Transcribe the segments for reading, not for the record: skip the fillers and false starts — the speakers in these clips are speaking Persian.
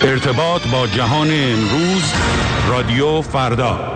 ارتباط با جهان امروز، رادیو فردا.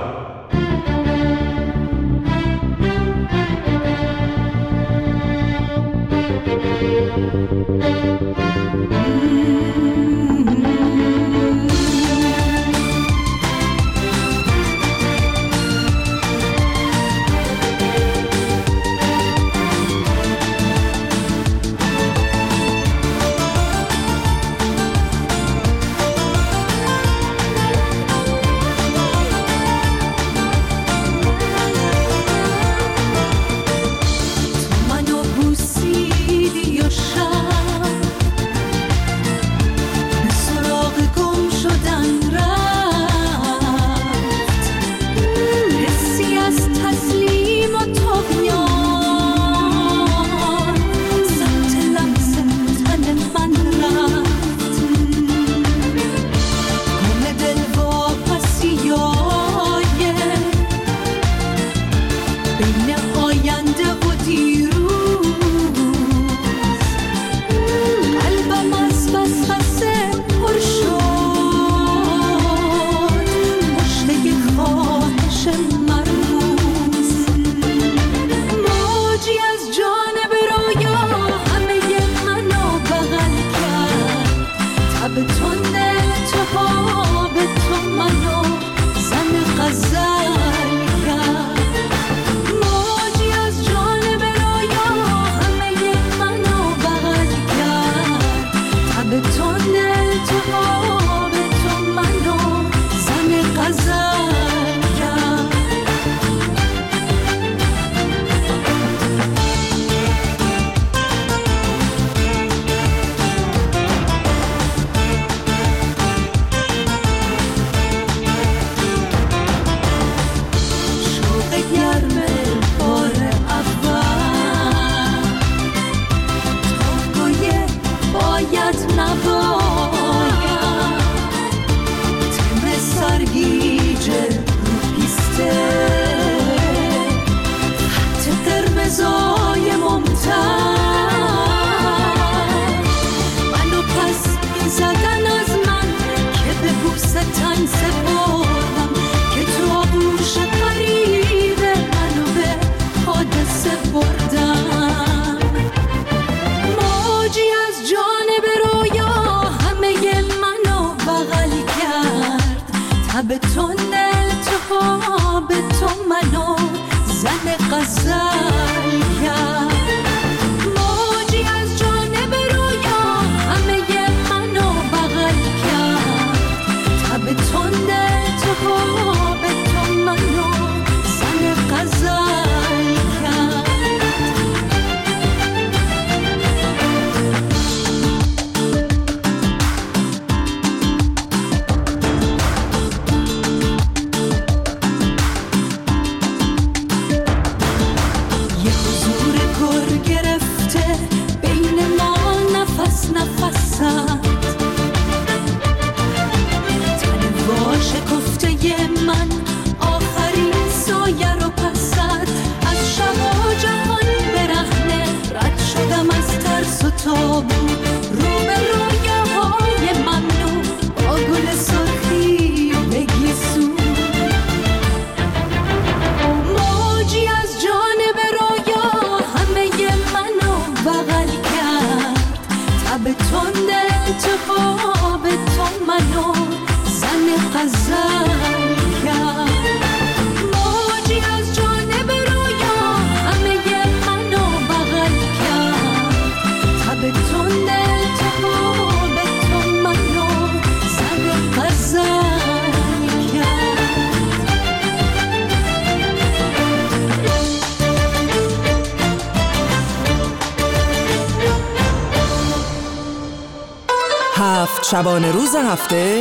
شبانه روز هفته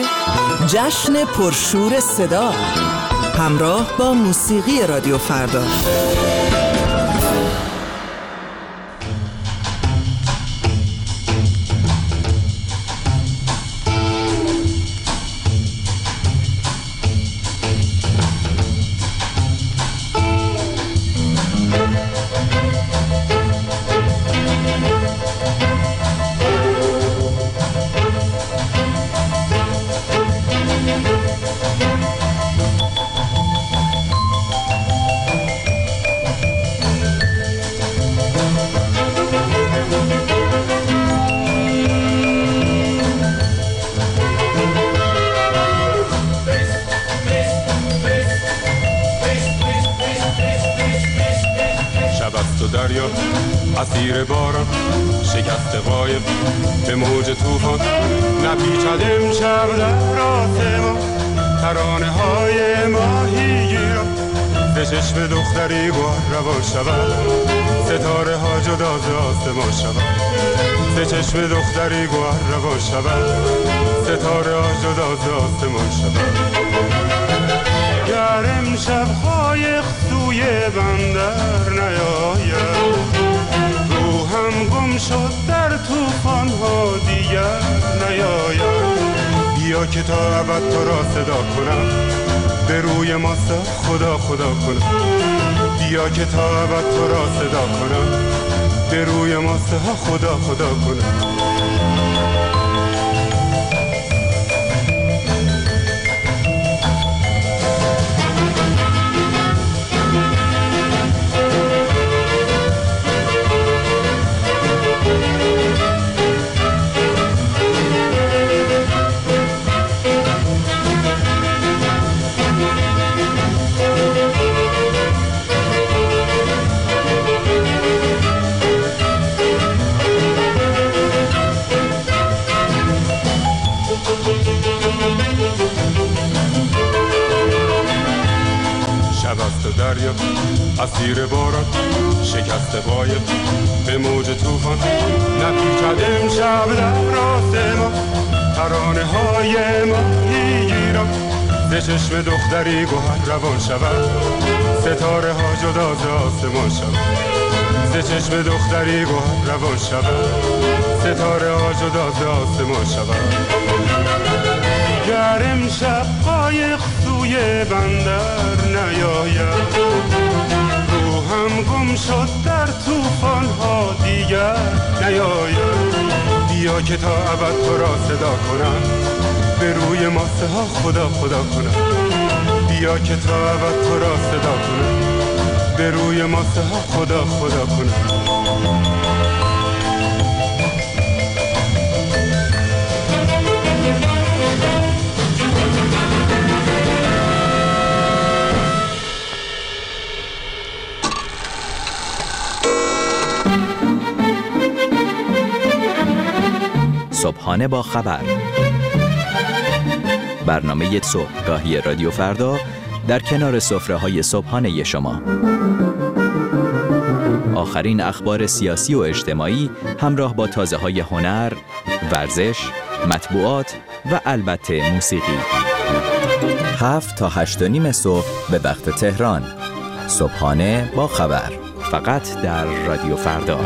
جشن پرشور صدا همراه با موسیقی رادیو فردا. دریا اسیر باران، شکست قایق به موج طوفان، نپیچد امشب در آسمان ترانه های ماهیگیران. ز چشم دختری گوهر روان شود، ستاره ها جدا ز آسمان شود. ز چشم دختری گوهر روان شود، ستاره ها جدا ز آسمان شود. گر امشب قایق سوی بندر نیاید، روحم گم شد در طوفان ها دیگر نیاید. بیا که تا ابد تو را صدا کنم، به روی ماستا خدا خدا کنم. بیا که تا ابد تو را صدا کنم، به روی ماستا خدا خدا کنم. دریا اسیر باران، شکست قایق به موج طوفان، نپیچد امشب در آسمان ترانه های ماهیگیران. ز چشم دختری گوهر روان شود، ستاره ها جدا ز آسمان شود. ز چشم دختری گوهر روان شود، ستاره ها جدا ز آسمان شود. گر امشب قایق سوی بندر نیاید، روحم گم شد در طوفان ها دیگر نیاید. بیا که تا ابد تو را صدا کنم، به روی ماسه ها خدا خدا کنم. بیا که تا ابد تو را صدا کنم، به روی ماسه ها خدا خدا کنم. صبحانه با خبر، برنامه صبحگاهی رادیو فردا در کنار سفره‌های صبحانه شما. آخرین اخبار سیاسی و اجتماعی همراه با تازه‌های هنر، ورزش، مطبوعات و البته موسیقی. 7 تا 8:30 صبح به وقت تهران. صبحانه با خبر، فقط در رادیو فردا.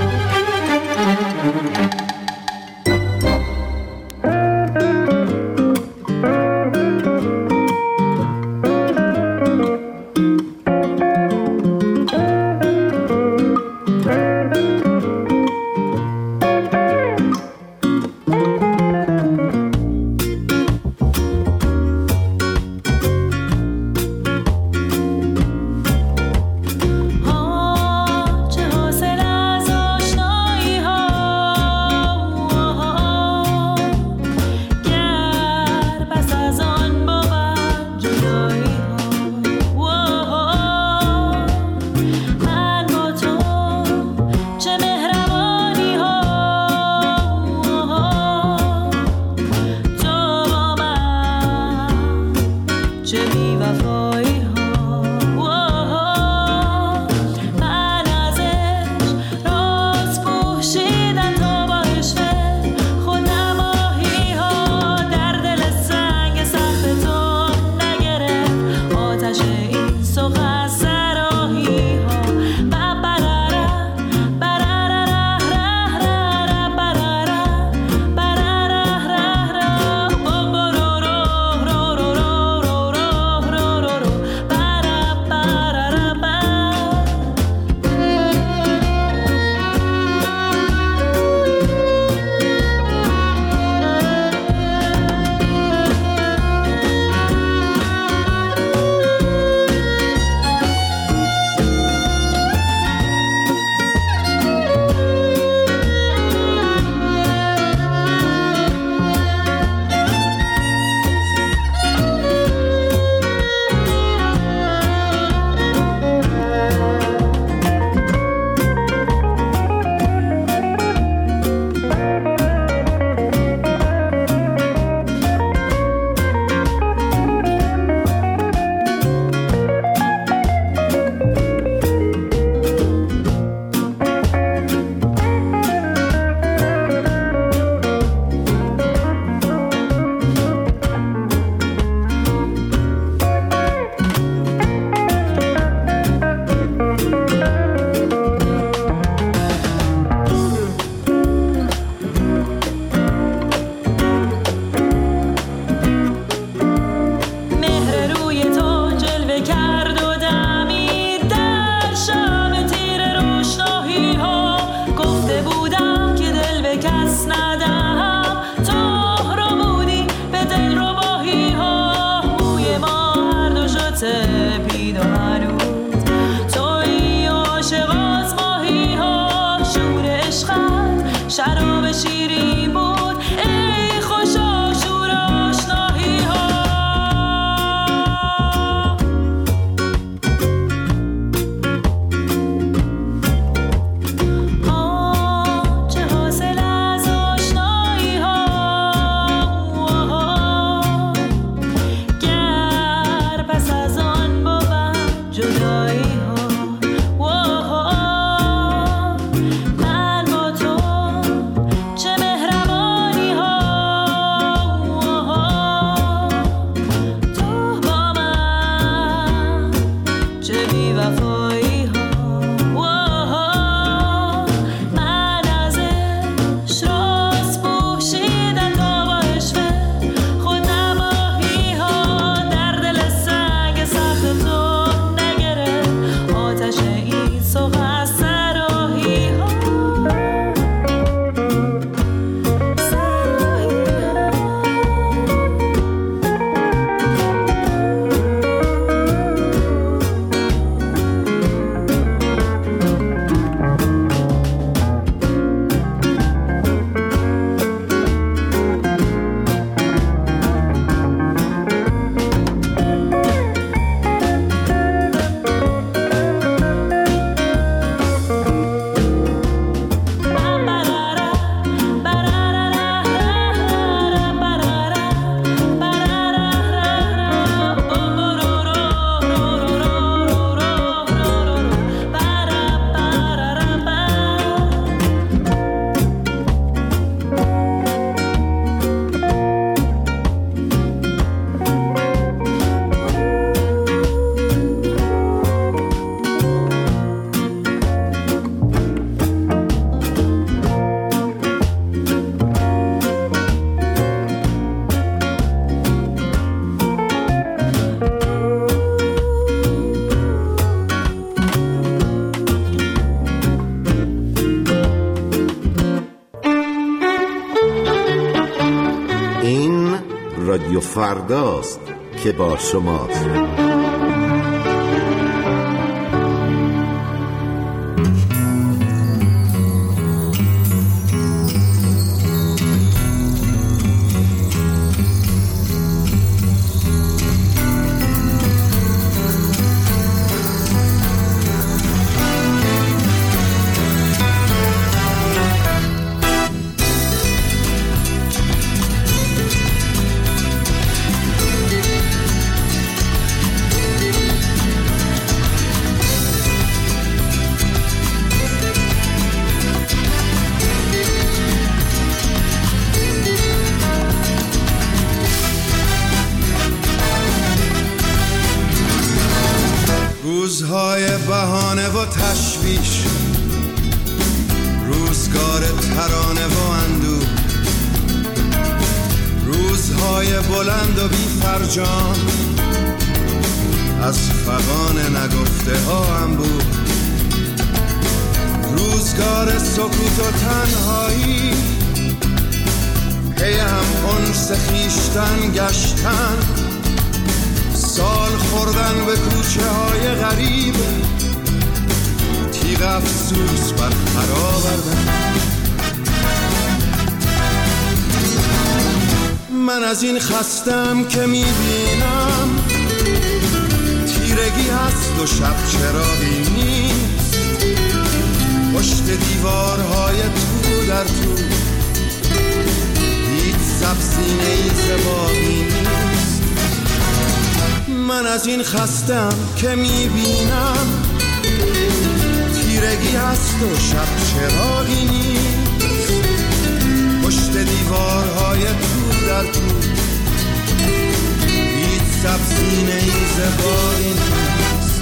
این رادیو فرداست که با شماست. روزهای بهانه و تشویش، روزگار ترانه و اندوه، روزهای بلند و بی فرجام، از فغان نگفته ها انبوه، روزگار سکوت و تنهایی، پی هم انس خویشتن گشتن، سال خوردن به کوچه های غریب، تیغ افسوس بر خر آوردن. من از این خستم که میبینم تیرگی هست و شب چراغی نیست، پشت دیوارهای تو در تو هیچ سبزینه‌ای زبانی نیست. من از این خستم که میبینم تیرگی هست و شب چراغی نیست، پشت دیوارهای تو در تو هیچ سبزینه‌ای زبانی نیست.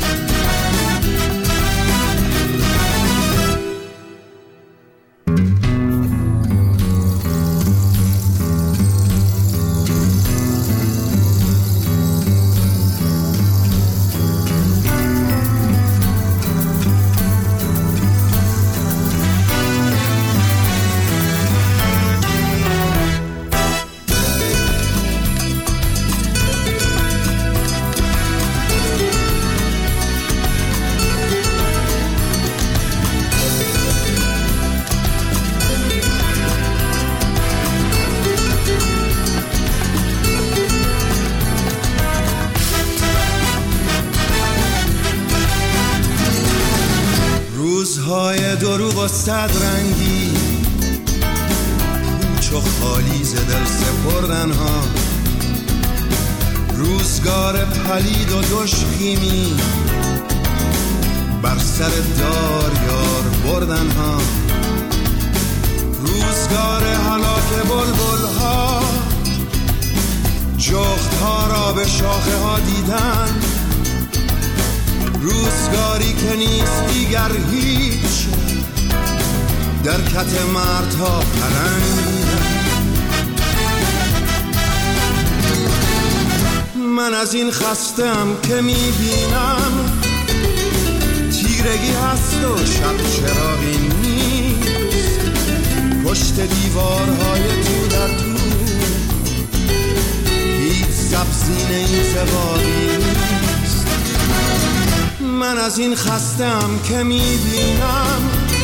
روزهای دروغ و صد رنگی، کوچ و خالی ز دل سپردن ها، روزگار پلید و دشخیمی، بر سر دار یار بردن ها، روزگار هلاک بلبل ها، جغد ها را به شاخه ها دیدن، روزگاری که نیست دیگر هیچ، در کت مردها پلنگ. من از این خستم که میبینم تیرگی هست و شب چراغی نیست، پشت دیوارهای تو در تو هیچ سبزینه‌ای زبانی نیست. من از این خستم که میبینم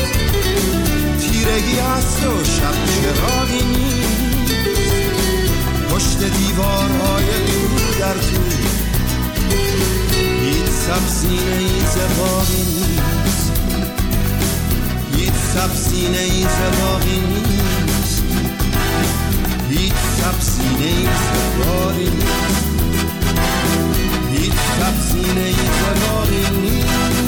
تیرگی هست و شب چراغی نیست، پشت دیوارهای تو در تو هیچ سبزینه‌ای زبانی نیست، هیچ سبزینه‌ای زبانی نیست، هیچ سبزینه‌ای زبانی نیست، هیچ سبزینه‌ای زبانی نیست.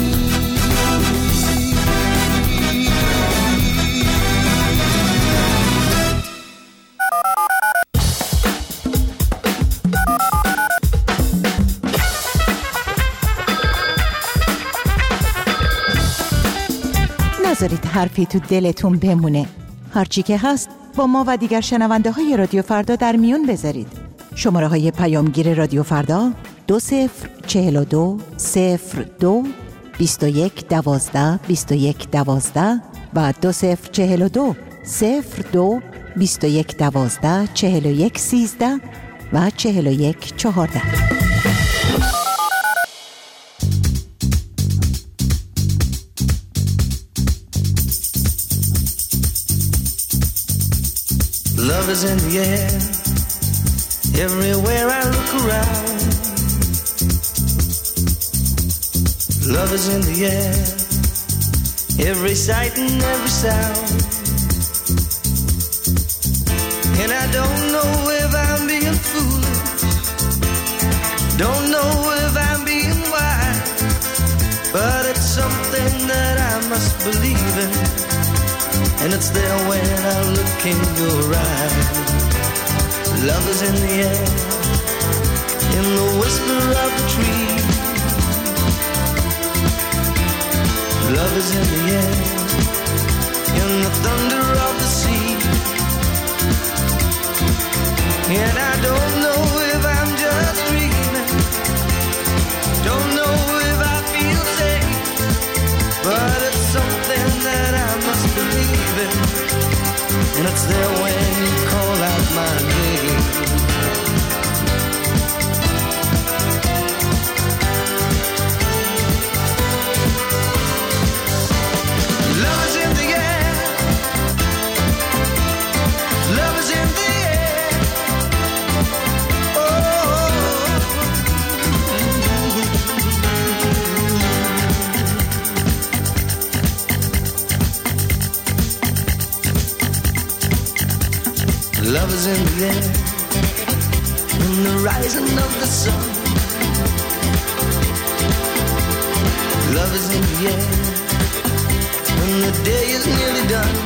نذارید حرفی تو دلتون بمونه. هرچی که هست با ما و دیگر شنونده های رادیو فردا در میون بذارید. شماره های پیامگیر رادیو فردا 2042 02 21 12 21 12 و 2042 02 21 12 41 13 و 41 14. Love is in the air, everywhere I look around. Love is in the air, every sight and every sound. And I don't know if I'm being foolish, don't know if I'm being wise, but it's something that I must believe in, and it's there when I look in your eyes. Love is in the air, in the whisper of the tree. Love is in the air, in the thunder of the sea. And I don't know if I'm just dreaming, don't know if I feel safe, but it's something that I must believe in, and it's there when you call out my name. Love is in the air, love is in the air, oh. Love is in the air, in the rising of the sun. Love is in the air, when the day is nearly done.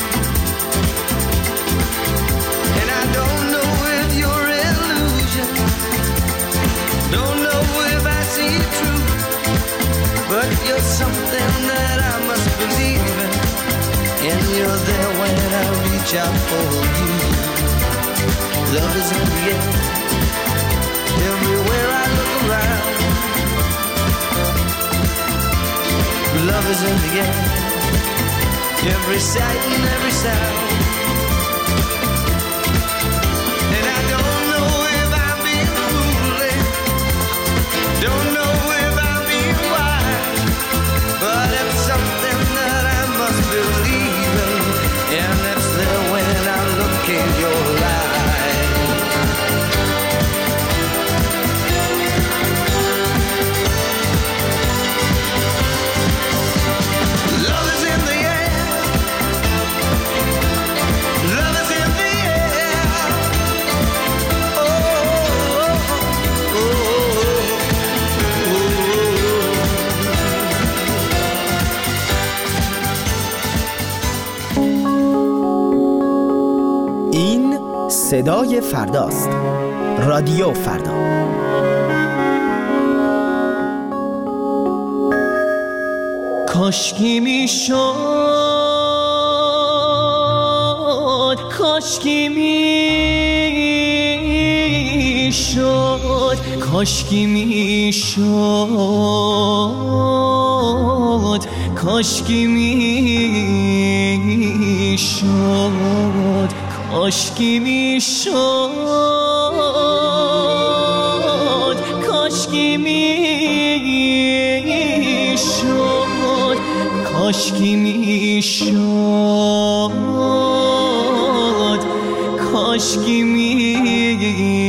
And I don't know if you're illusion, don't know if I see it true, but you're something that I must believe in, and you're there when I reach out for you. Love is in the air, everywhere I look around. Love is in the air, every sight and every sound. And I don't know if I'm being foolish, don't know if I'm being wise, but it's something that I must believe in, and it's there when I look in your eyes. Love is in the air, love is in the air, oh, oh, oh. این صدای فرداست. رادیو فردا. کاشکی میشد، کاشکی میشد، کاشکی میشد، کاشکی میشد، کاشکی میشد، کاشکی میشد، کاشکی میشد، کاشکی میشد.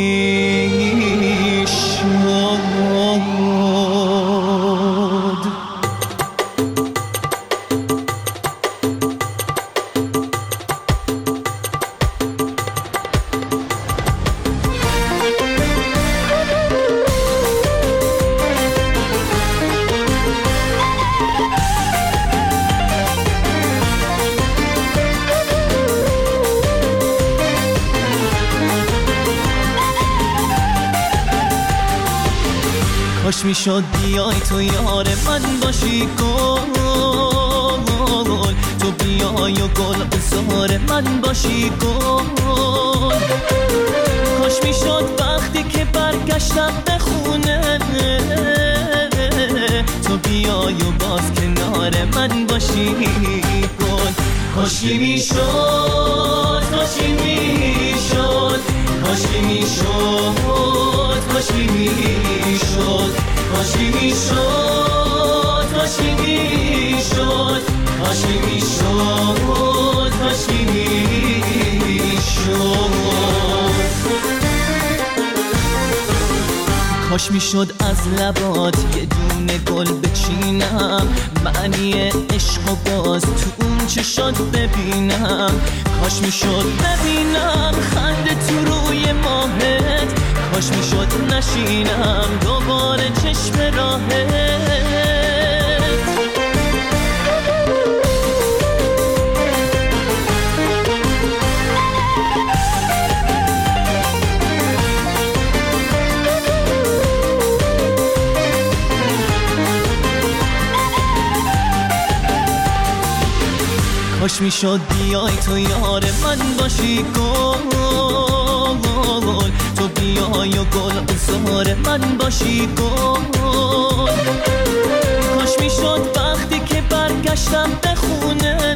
کاش میشد بیای تو یار من باشی گل، تو بیای و گل بزار من باشی گل. کاش میشد وقتی که برگشتم به خونه تو بیای و باز کنار من باشی گل. کاشکی میشد کاشکی میشد کاشکی میشد کاشکی میشد کاشکی میشد کاشکی میشد کاشکی میشد کاشکی میشد کاش میشد از لبات یه دونه گل بچینم، معنی عشق و باز تو اون چشات ببینم. کاش میشد ببینم خنده تو روی ماهت، کاش میشد نشینم دوباره چشم راهت. کاش میشد بیای تو یار من باشی گل، تو بیای و گل زار من باشی گل. کاش میشد وقتی که برگشتم به خونه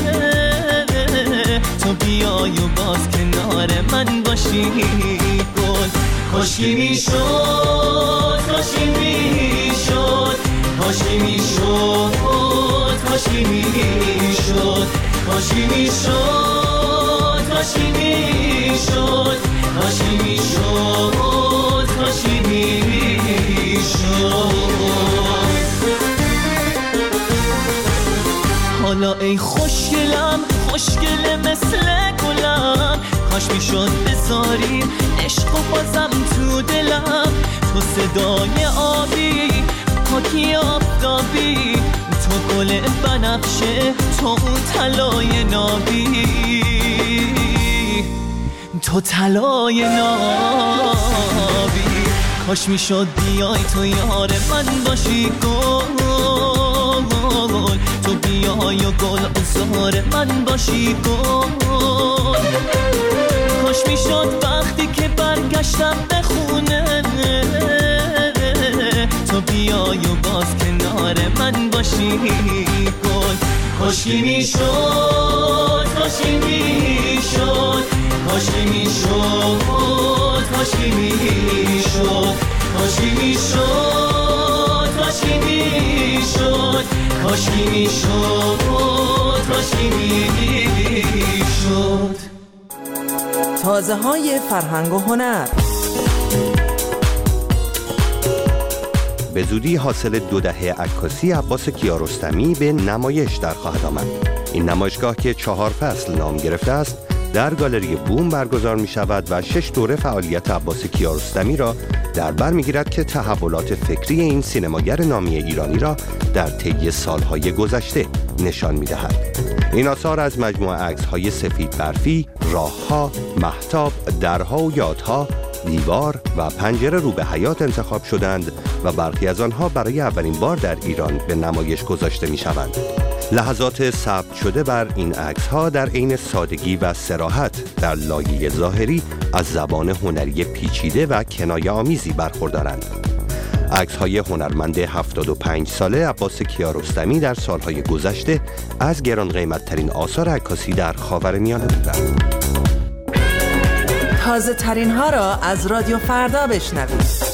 تو بیای و باز کنار من باشی گل. کاشکی میشد کاشکی میشد کاشکی میشد کاشکی میشد کاشکی میشد کاشکی میشد کاشکی میشد کاشکی میشد. حالا ای خوشگلم خوشگله مثل گلم، کاش میشد بذاری عشق و بازم تو دلم. تو صدای آبی پاکی آفتابی، تو گل بنفشه تو اون طلای نابی، تو طلای نابی. کاش میشد بیای تو یار من باشی گل، تو بیای و گل زار من باشی گل. کاش میشد وقتی که برگشتم به خونه تو بیای و باز کنار من باشی گل. کاشکی میشد کاشکی میشد کاشکی میشد کاشکی میشد کاشکی میشد کاشکی میشد کاشکی میشد کاشکی میشد. تازه های فرهنگ و هنر به زودی حاصل 2 دهه عکاسی عباس کیارستمی به نمایش در خواهد آمد. این نمایشگاه که 4 فصل نام گرفته است در گالری بوم برگزار می شود و 6 دوره فعالیت عباس کیارستمی را در بر می گیرد که تحولات فکری این سینماگر نامی ایرانی را در طی سالهای گذشته نشان می دهد. این آثار از مجموعه عکس‌های سفید برفی، راه‌ها، مهتاب، درها و یادها، دیوار و پنجره رو به حیات انتخاب شدند و برخی از آنها برای اولین بار در ایران به نمایش گذاشته می شوند. لحظات ثبت شده بر این عکس‌ها در عین سادگی و صراحت در لایه ظاهری از زبان هنری پیچیده و کنایه‌آمیزی برخوردارند. عکس‌های هنرمند 75 ساله عباس کیارستمی در سالهای گذشته از گران قیمت‌ترین آثار عکاسی در خاورمیانه بودند. تازه ترین ها را از رادیو فردا بشنوید.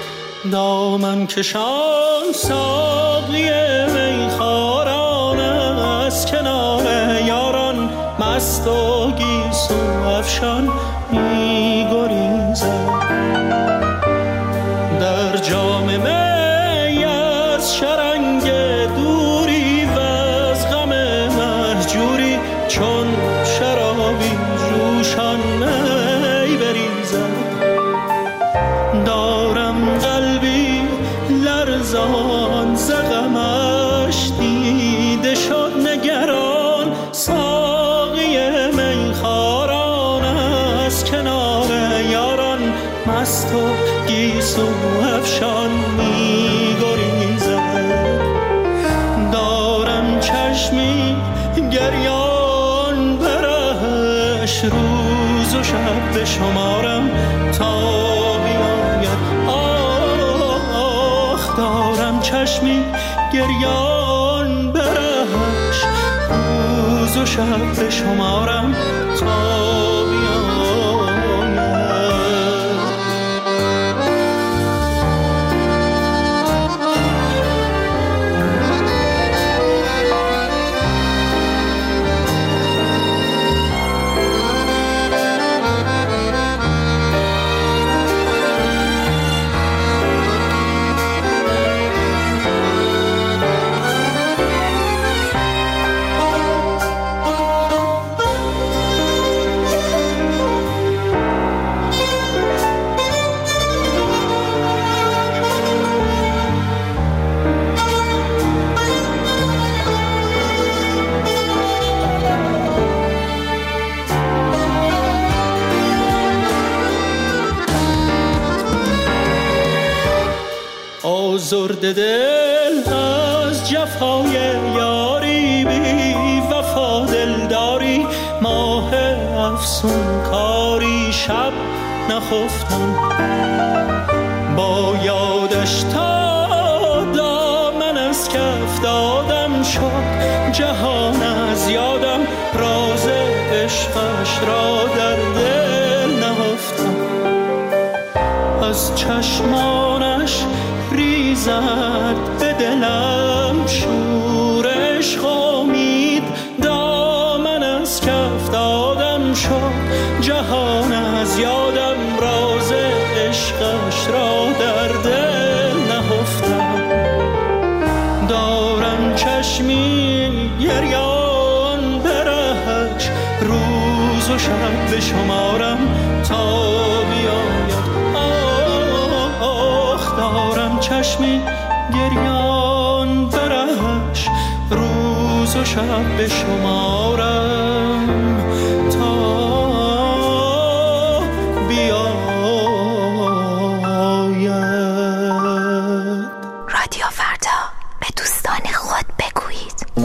دامن کشان ساقی میخوارانم افشان می‌گریزد. در جام می از شرنگ دوری و از غم مهجوری چون شرابی جوشان می بریزد. دارم قلبی لرزان ز غمش دیده شد نگران، ساقی میخواران از کنار یاران مست و گیسو افشان می‌گریزد. دارم چشمی گریان برهش، روز و شب به شمارم تا بیاید. آخ دارم چشمی گریان برهش، روز و شب به شمارم تا بیاید. آزرده دل از جفای یاری، بی وفا دلداری، ماه افسون کاری، شب نخفتم با یادش تا دامن از کف دادم شد جهان از یادم، راز عشقش را در دل نهفتم. از چشمانش ریزد به دلم شور عشق امید، دامن از کف دادم شد جهان از یادم، راز عشقش را در دل نهفتم. دارم چشمی گریان برهش، روز و شب به شمارم تا بیاید. آخ دارم چشمی گریان برهش، روز و شب به شمارم تا رادیو فردا، به دوستان خود بگویید.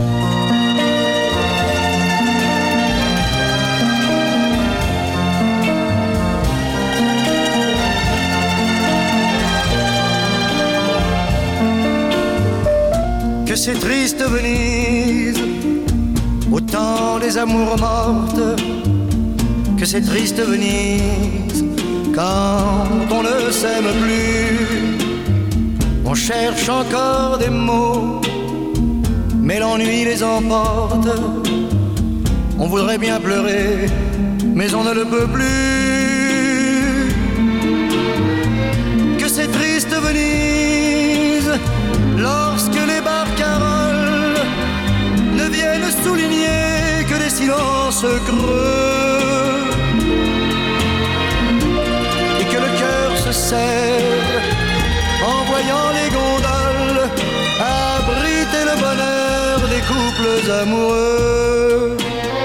Que c'est triste Venise, au temps des amours mortes. Que c'est triste Venise, quand on ne s'aime plus. On cherche encore des mots, mais l'ennui les emporte. On voudrait bien pleurer, mais on ne le peut plus. Que c'est triste Venise, lorsque les barcaroles ne viennent souligner que des silences creux, et que le cœur se serre en voyant les gondoles abriter le bonheur des couples amoureux.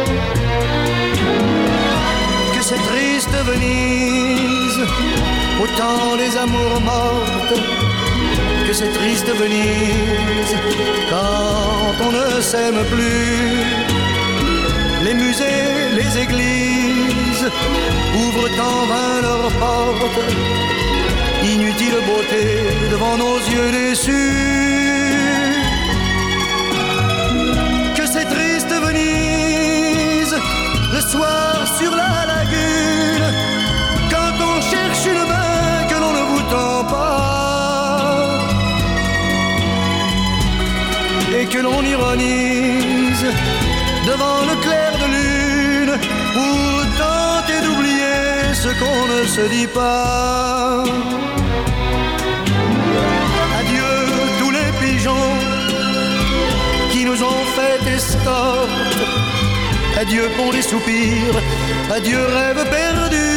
Que c'est triste Venise, au temps des amours mortes. Que c'est triste Venise, quand on ne s'aime plus. Les musées, les églises ouvrent en vain leurs portes. Inutile beauté devant nos yeux déçus. Que c'est triste Venise, le soir sur la lagune, quand on cherche une main que l'on ne vous tend pas, et que l'on ironise devant le clair de lune pour tenter d'oublier ce qu'on ne se dit pas. Adieu tous les pigeons qui nous ont fait escorte. Adieu pour les soupirs, adieu rêve perdu.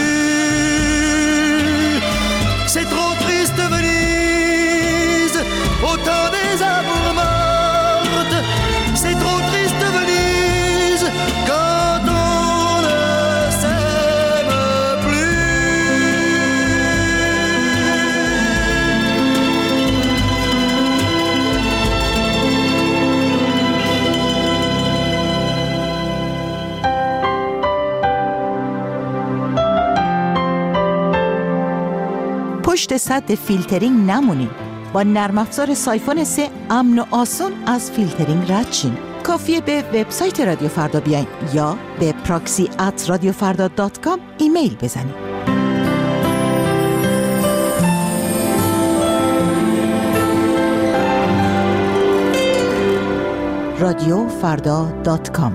C'est trop triste Venise, au temps des amours mortes. C'est trop triste Venise, quand on ne s'aime plus. پشت سد فیلترینگ نمونید. با نرم افزار سایفون 3 امن و آسون از فیلترینگ رد شین. کافیه به وبسایت رادیو فردا بیاین یا به proxy@radiofarda.com ایمیل بزنید. radiofarda.com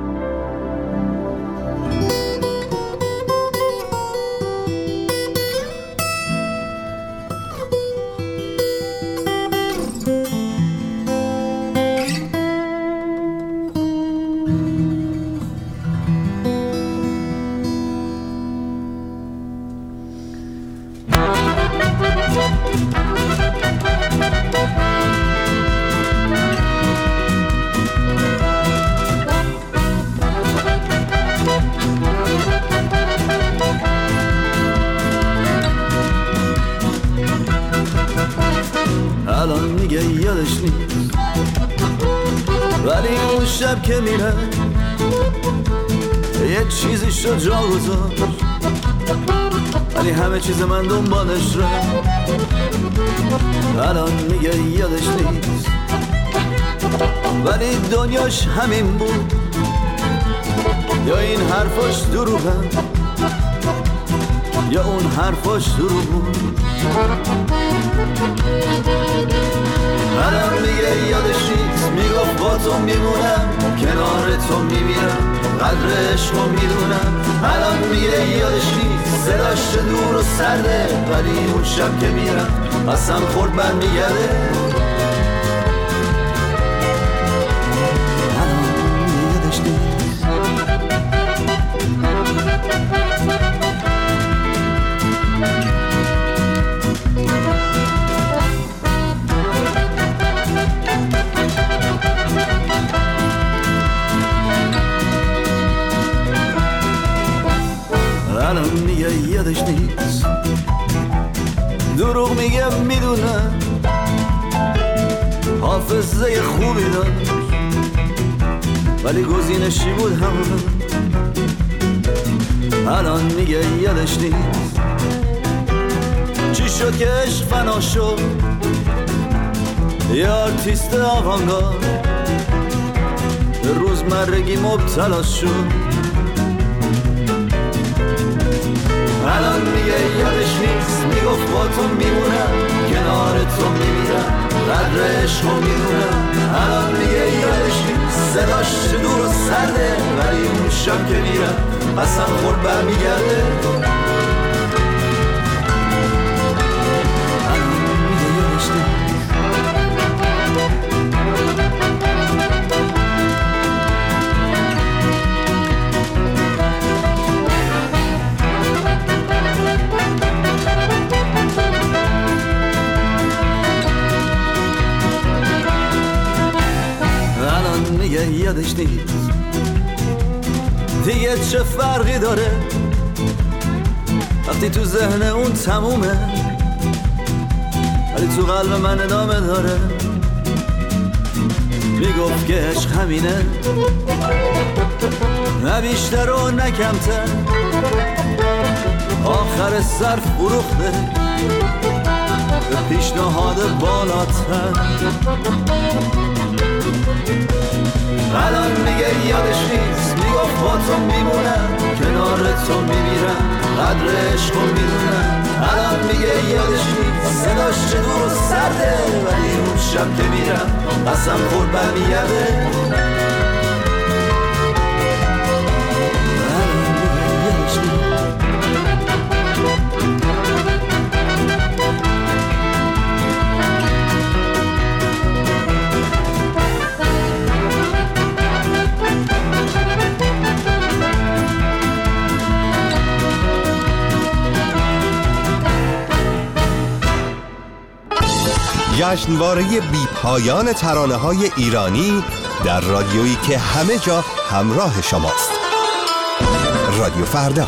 الان میگه یادش نیست، ولی اون شب که میره یه چیزی شد جا گذاشت، ولی همه چیز من دنبالش ره. الان میگه یادش نیست، ولی دنیاش همین بود، یا این حرفاش دروغه یا اون حرفاش دروغ بود. الان میگه یادش نیست، میگفت با تو میمونم، کنار تو میمیرم، قدر عشقو میدونم. الان میگه یادش نیست، صداش دور و سرده، ولی اون شب که میرم قسم خورد برمیگرده. الان میگه یادش نیست. الان میگه یادش نیست، دروغ میگه میدونم، حافظه خوبی داشت ولی گزینشی بود همون. الان میگه یادش نیست، چی شد که عشق فنا شد، یه آرتیست آوانگارد به روزمرگی مبتلا شد. الان میگه یادش نیست، میگفت با تو میمونم، کنار تو میمیرم، قدر عشقو میدونم. الان میگه یادش نیست، صداش دور و سرده، ولی اون شب که میرم قسم خورد برمیگرده. الان میگه یادش نیست. میگه یادش نیست، دیگه چه فرقی داره وقتی تو ذهن اون تمومه، ولی تو قلب من ادامه داره. میگفت که عشق همینه، نه بیشتر و نه کمتر، آخر صرف فروخته به پیشنهاد بالاتر. الان میگه یادش نیست، میگفت با تو میمونم، کنار تو میمیرم، قدر عشقو میدونم. الان میگه یادش نیست، صداش چه دور و سرده، ولی اون شب که میرم قسم خورد برمیگرده. الان میگه یادش نیست. جشنواره بی‌پایان ترانه‌های ایرانی در رادیویی که همه جا همراه شماست. رادیو فردا.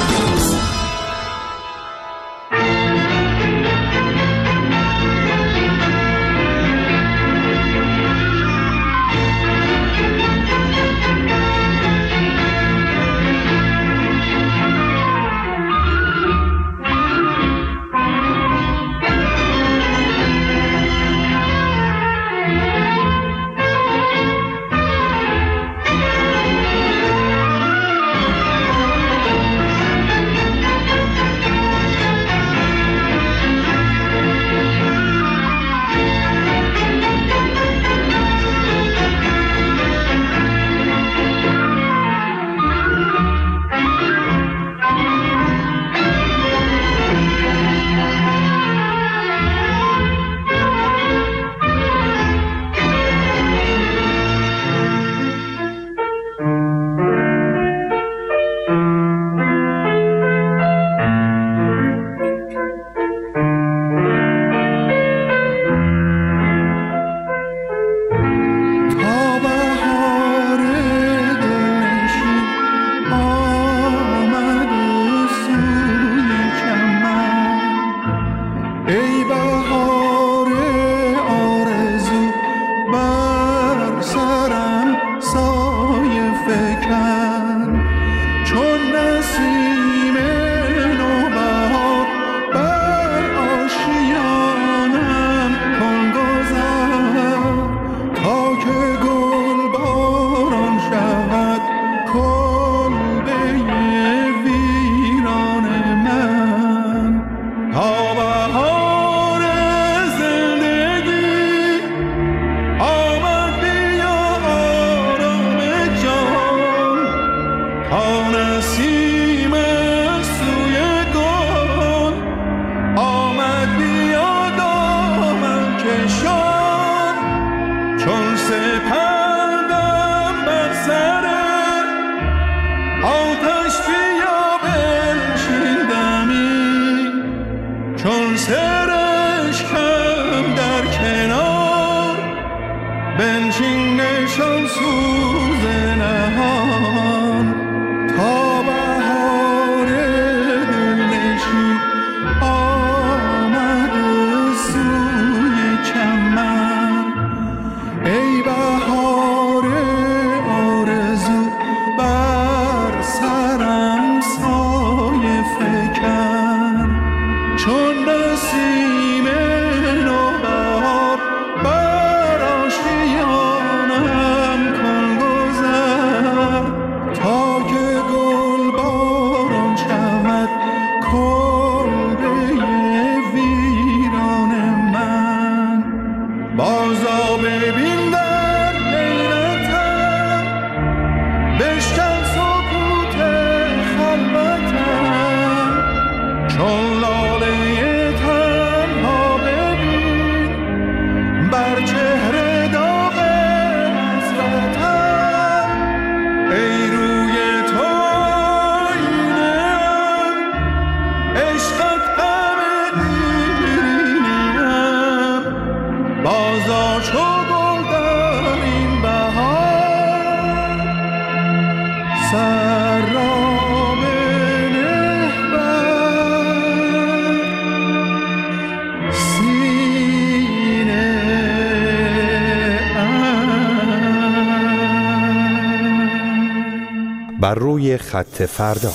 بر روی خط فردا.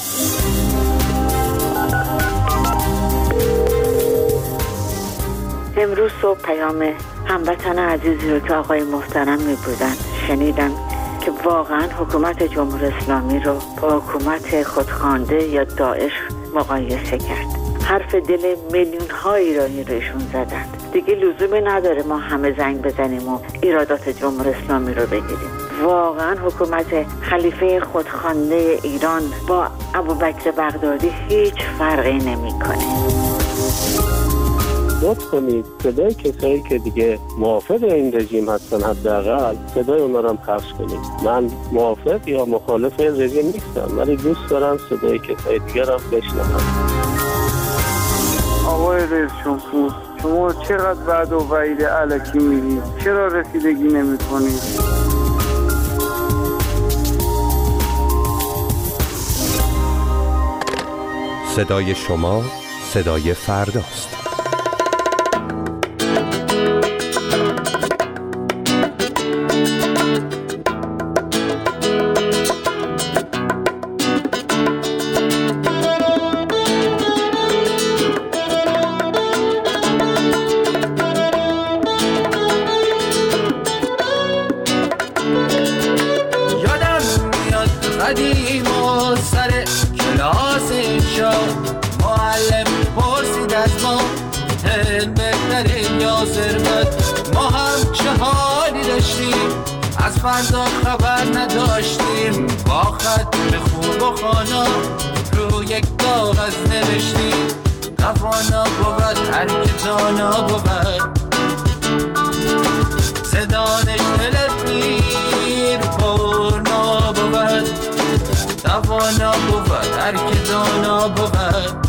امروز صبح پیام هموطن عزیزی رو که آقای محترم می بودن شنیدم که واقعا حکومت جمهوری اسلامی رو با حکومت خودخوانده یا داعش مقایسه کرد. حرف دل میلیون ها ایرانی رو ایشون زدن. دیگه لزومی نداره ما همه زنگ بزنیم و ایرادات جمهوری اسلامی رو بگیریم. واقعا حکومت خلیفه خودخوانده ایران با ابوبکر بغدادی هیچ فرقی نمی‌کنه. لطف کنید صدای کسایی که دیگه موافق این رژیم هستن حداقل صدای اونا رو هم پخش کنید. من موافق یا مخالف این رژیم نیستم، ولی دوست دارم صدای کسای دیگر هم بشنوم. آقای رئیس جمهور، شما چقدر وعده و وعید الکی میگید؟ چرا رسیدگی نمی‌کنید؟ صدای شما صدای فرداست. قدیم و سر کلاس انشا معلم پرسید از ما علم بهترین یا ثروت، ما هم چه حالی داشتیم از فردا خبر نداشتیم، با خط خوب و خانا رو یک کاغذ نوشتیم توانا بود هر که دانا بود، صدانش دلت میر پرنا بود، توانا بود هر که دانا بود،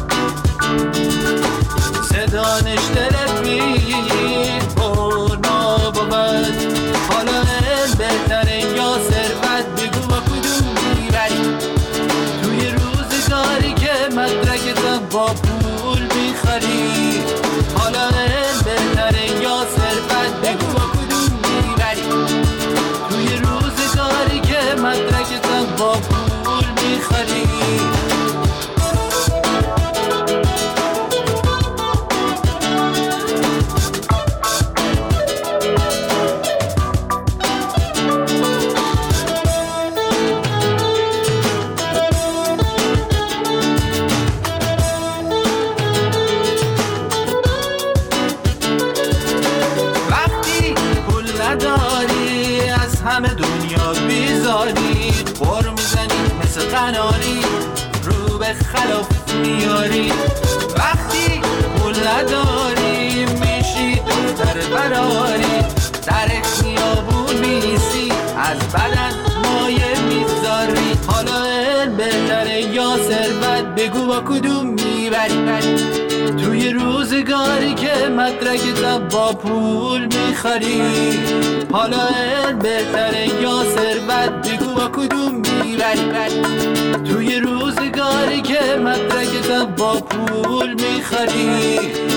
صدانش دلت میر پرنا بود. حالا علم بهتره یا ثروت، بگو با کدوم میبری توی روزگاری که مدرکتم با پول میخری. حالا علم بهتره یا ثروت، بگو با کدوم میبری توی روزگاری که مدرکتم با پول میخری. همه دنیا بیزاری بر میزنی مثل قناری رو به خلاف میاری، وقتی پول نداری میشی دختر براری، در خیابون میسی از بدن مایه میذاری. حالا علم بهتره یا ثروت، بگو با کدوم میبری توی روزگاری که مدرکتم با پول میخری. حالا علم بهتره یا ثروت، بگو با کدوم میبری توی روزگاری که مدرکتم با پول میخری.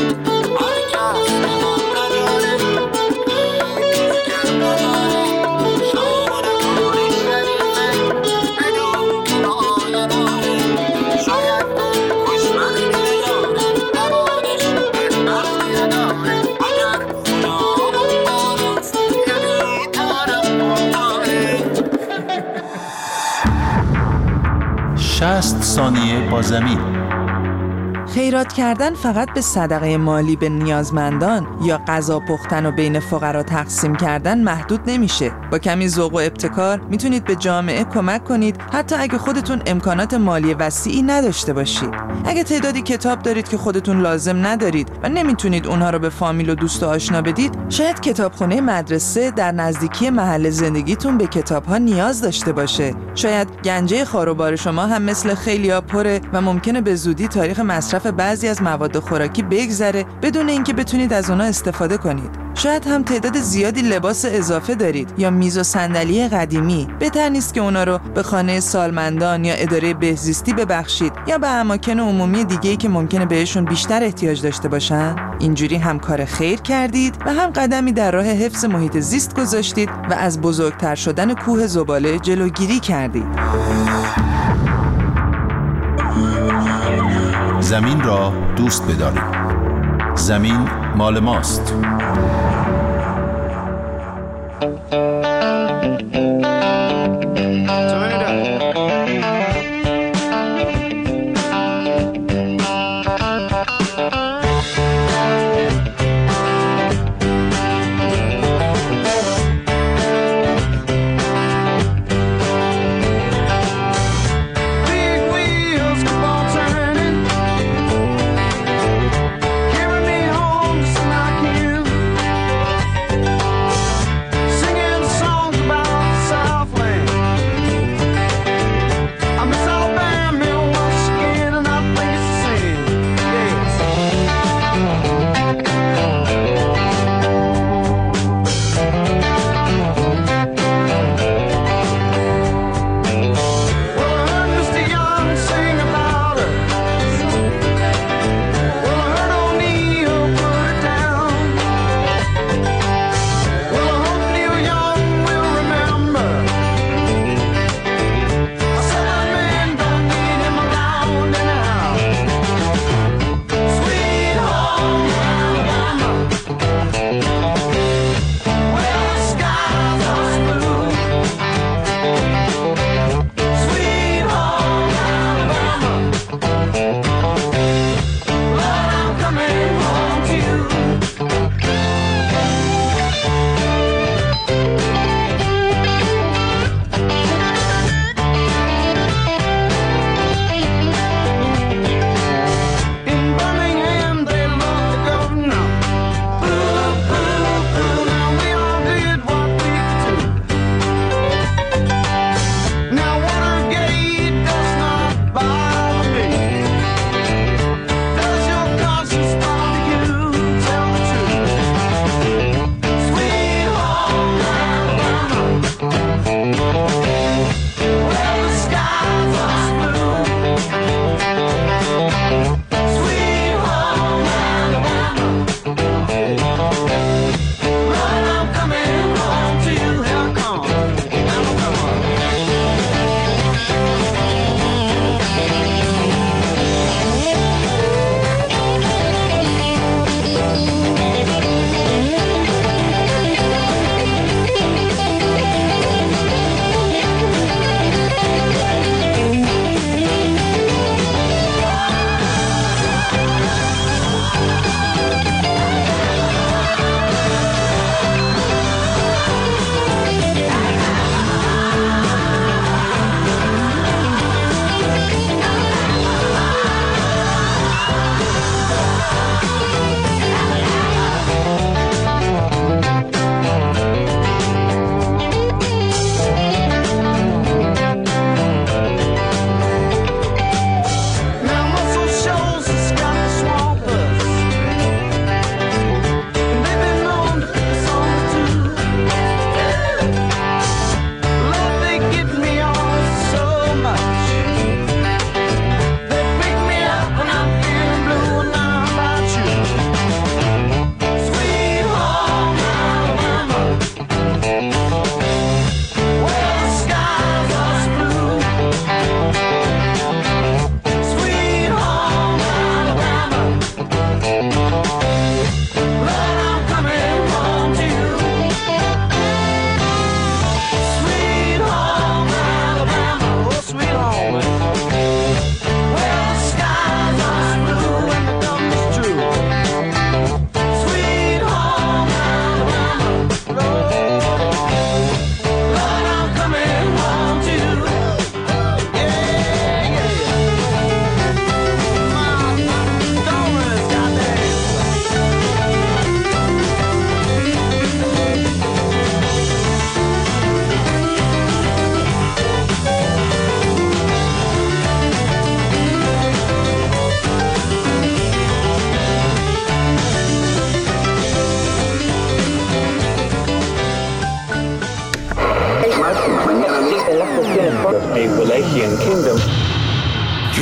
ثانیه با زمین. خیرات کردن فقط به صدقه مالی به نیازمندان یا غذا پختن و بین فقرا تقسیم کردن محدود نمیشه. با کمی ذوق و ابتکار میتونید به جامعه کمک کنید، حتی اگه خودتون امکانات مالی وسیعی نداشته باشید. اگه تعدادی کتاب دارید که خودتون لازم ندارید و نمیتونید اونها رو به فامیل و دوست و آشنا بدید، شاید کتابخونه مدرسه در نزدیکی محل زندگیتون به کتاب‌ها نیاز داشته باشه. شاید گنجه خاروبار شما هم مثل خیلیا پره و ممکنه به زودی تاریخ مصرف بعضی از مواد خوراکی بگذره بدون اینکه بتونید از اونها استفاده کنید. شاید هم تعداد زیادی لباس اضافه دارید یا میز و صندلی قدیمی. بهتر نیست که اونا رو به خانه سالمندان یا اداره بهزیستی ببخشید یا به اماکن عمومی دیگه‌ای که ممکنه بهشون بیشتر احتیاج داشته باشن؟ اینجوری هم کار خیر کردید و هم قدمی در راه حفظ محیط زیست گذاشتید و از بزرگتر شدن کوه زباله جلوگیری کردید. زمین را دوست بدارید. زمین مال ماست.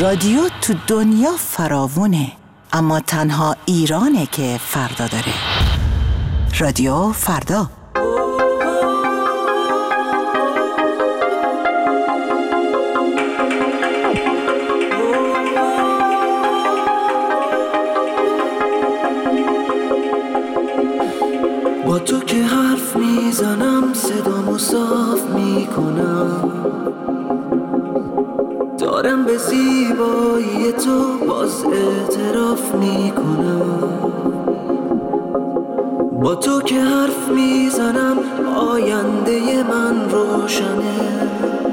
رادیو تو دنیا فراوونه، اما تنها ایرانه که فردا داره. رادیو فردا. با تو که حرف میزنم صدامو صاف میکنم، دارم به زیبایی تو باز اعتراف میکنم. با تو که حرف میزنم آینده من روشنه،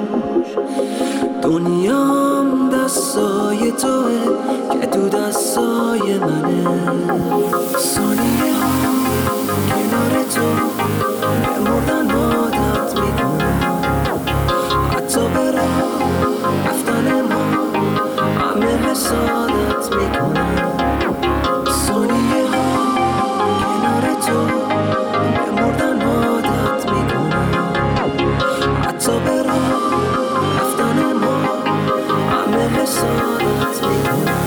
دنیام دستای توه که تو دستای منه. ثانیه ها کنار تو به مردن عادت میکنم، حتی به راه رفتن ما همه حسادت میکنم. ثانیه ها کنار تو به مردن عادت میکنم، حتی به راه رفتن ما همه حسادت میکنم.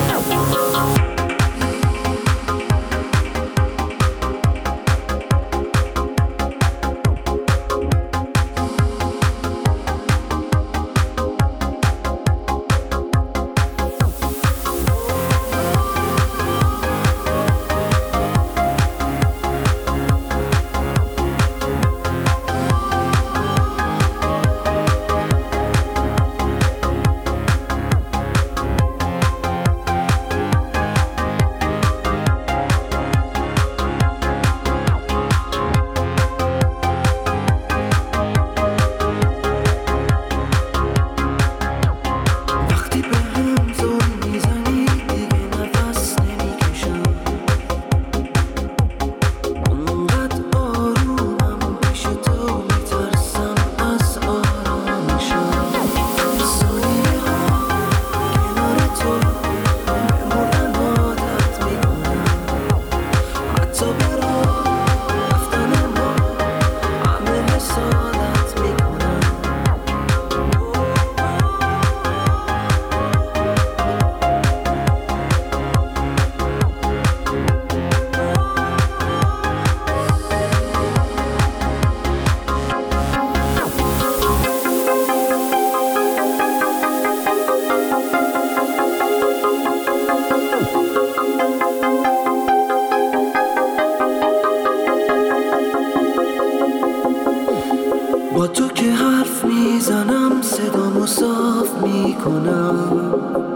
با تو که حرف میزنم صدامو صاف میکنم،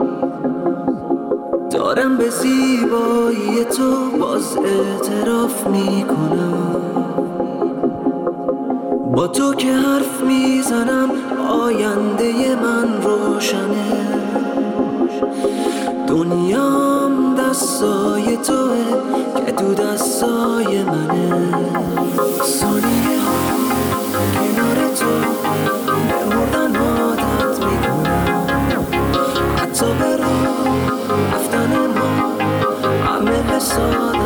دارم به زیبایی تو باز اعتراف میکنم. با تو که حرف میزنم آینده من روشنه، دنیام دستای توه که تو دستای منه. ثانیه ها کنار تو به مردن عادت میکنم، حتی به راه رفتن ما همه حسادت